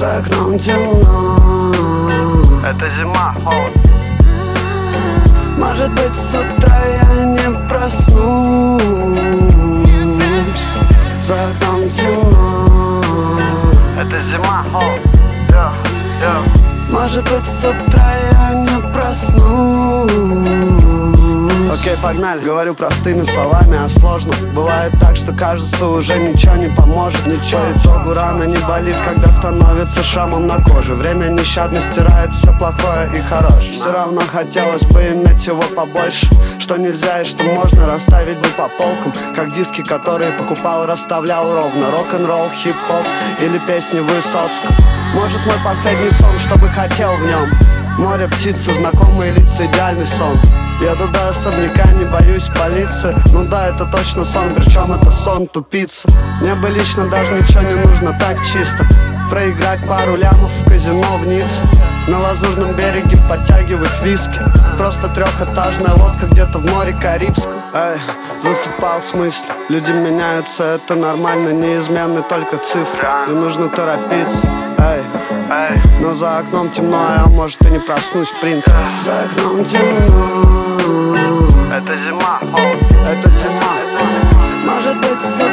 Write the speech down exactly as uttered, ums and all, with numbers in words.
За окном темно. Это зима, холод. Может быть, с утра я не проснусь. За окном темно. Это зима, холод. Yes, yes. Может быть, с утра я не проснусь. Окей, погнали. Говорю простыми словами, а сложно. Бывает так, что кажется, уже ничего не поможет. Ничего, итогу рана не болит, когда становится шрамом на коже. Время нещадно стирает все плохое и хорошее. Все равно хотелось бы иметь его побольше. Что нельзя и что можно расставить бы по полкам. Как диски, которые покупал, расставлял ровно. Рок-н-ролл, хип-хоп или песни Высоцкого. Может, мой последний сон, что бы хотел в нем. Море, птицы, знакомые лица, идеальный сон. Еду до особняка, не боюсь полиции. Ну да, это точно сон, причем это сон тупица. Мне бы лично даже ничего не нужно так чисто. Проиграть пару лямов в казино в Ницце. На Лазурном береге подтягивать виски. Просто трехэтажная лодка где-то в море Карибском. Эй, засыпал с мыслью. Люди меняются, это нормально, неизменны только цифры. Не нужно торопиться, эй. Но за окном темно, а я, может, и не проснусь, в принципе. За окном темно. Это зима, холод. Это зима. Может быть, с